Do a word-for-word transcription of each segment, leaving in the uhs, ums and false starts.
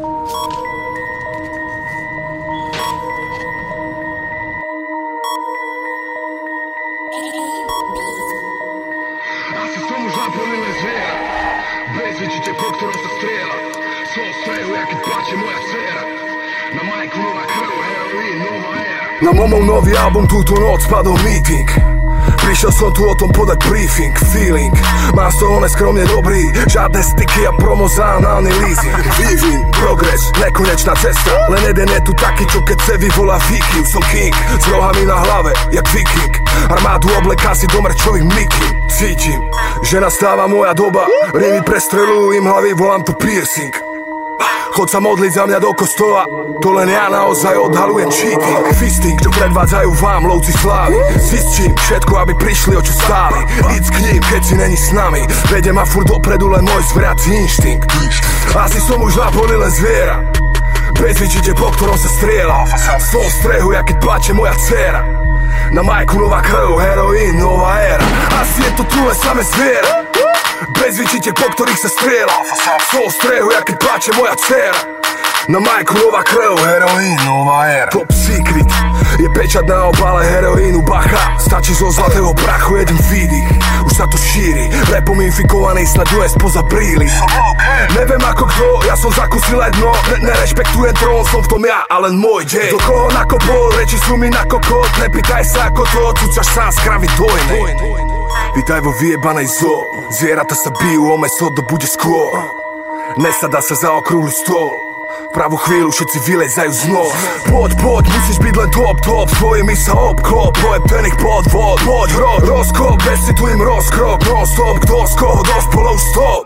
Asi som už naplnili zviera, bez vyčite, po ktorom sa strieľa. Svoj strehu, jak keď plače moja dcera. Na majku nová krv, heroín, nová éra. Na momov nový album, túto noc spadol meeting. Prišiel som tu o tom podať briefing, feeling. Mám z toho neskromne dobrý, žiadne styky a promo za análny leasing. Vývin, progres, nekonečná cesta. Len jeden je tu taký, čo keď se vyvolá Viking. Som king, s rohami na hlave, jak viking. Armádu obleká si do mrčových mlíkým. Cítim, že nastáva moja doba. Rímy prestrelujú im hlavy, volám to piercing. Chod sa modliť za mňa do kostola, to len ja naozaj odhalujem cheating. Fisting, čo predvádzajú vám lovci slávy. Zistím všetko, aby prišli, o čo stáli. Ísť k ním, keď si není s nami. Vedie ma furt dopredu len môj zverací inštinkt. Asi som už naplnil len zviera, bez vyčite, po ktorom sa strieľa. Svoj strehu, jak keď plače moja dcera. Na majku nová krv, heroín, nová éra. Asi je to tu len samé zviera, bez vyčite, po ktorých sa strieľa. Svoj strehu, jak keď plače moja dcera. Na majku nová krv, heroín, nová éra. Top secret je pečať na obale heroínu, bacha. Stačí zo zlatého prachu jeden výdych, už sa to šíri. Rapom infikovaný snad U S poza bríly. Neviem ako kto, ja som zakusil aj dno. Ne- Nerešpektujem trón, som v tom ja a len môj dej. Do koho nakopol, reči sú mi na kokot. Nepýtaj sa ako to, cucaš sám z kravy dojnej. Vítaj vo vyjebanej zoo, zvieratá sa bijú o meso, to bude skôr. Nesadá sa za okrúhly stôl, pravú chvíľu všetci vylezajú z nôh. Poď, poď, musíš byť len top, top, svojimi sa obklop. Pojem ten ich podvod, poď hrod, rozkop, bez si tu im rozkrok, non stop, kto z koho dospolov stop.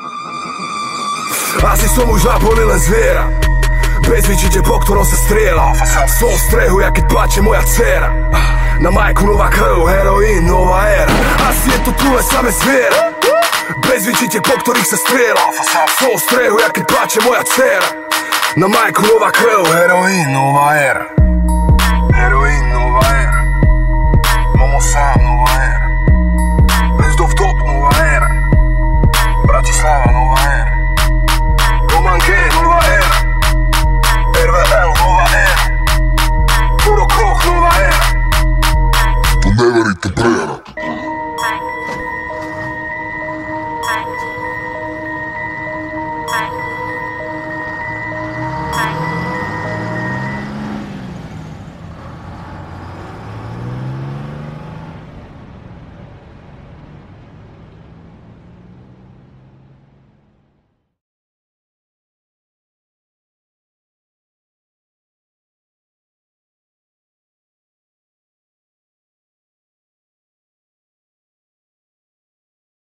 Asi som už naplnil len zviera, bez vyčite, po ktorom sa strieľa. Svoj strehu, jak keď plače moja dcera. Na majku nová krv, heroín, nová éra. Asi je to tu len samé zviera, bez vyčite, po ktorých sa strieľa. Svoj strehu, jak keď plače moja dcera. Na majku nová krv, heroín, nová éra.